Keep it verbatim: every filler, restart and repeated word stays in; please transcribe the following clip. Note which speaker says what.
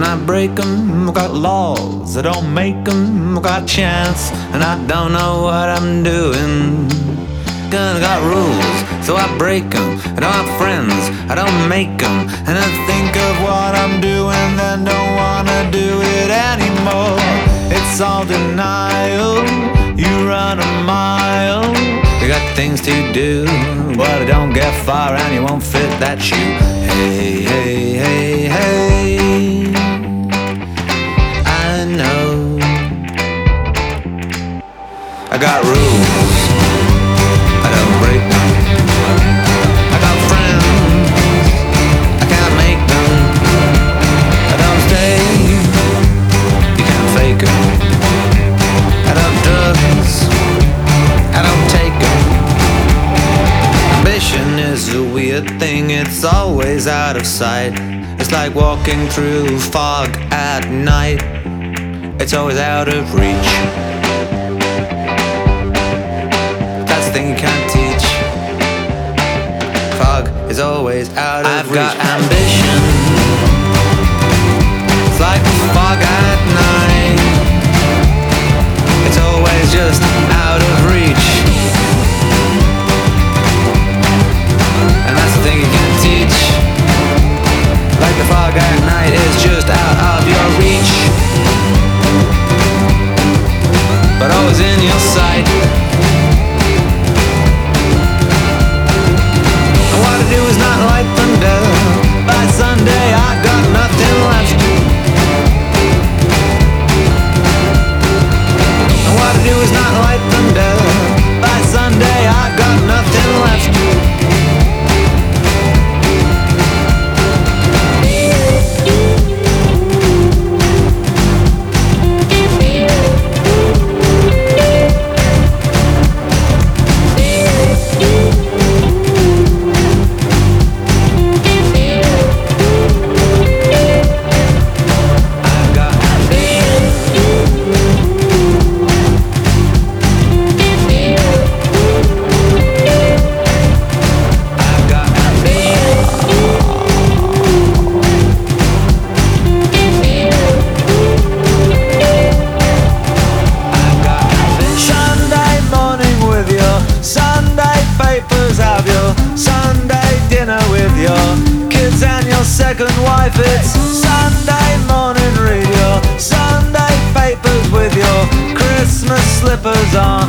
Speaker 1: I break them. I got laws, I don't make them. I got chance, and I don't know what I'm doing. I got rules, so I break them. I don't have friends, I don't make them. And I think of what I'm doing, then don't wanna do it anymore. It's all denial, you run a mile. You got things to do, but I don't get far and you won't fit that shoe. Hey, hey, hey, hey, I know I got rules, I don't break them. I got friends, I can't make them. I don't stay, you can't fake them. I don't drugs, I don't take them. Ambition is a weird thing, it's always out of sight. It's like walking through fog at night. It's always out of reach. That's the thing you can't teach. Fog is always out of I've reach. I've got ambition, it's like fog at night. It's always just out of reach. And that's the thing you can't teach. Like the fog at night is just out of your reach, but always in your sight. And what I do is not like thunder. By Sunday I got nothing left. And what I do is not like thunder. By Sunday I got nothing left. Second wife, it's Sunday morning radio, Sunday papers with your Christmas slippers on.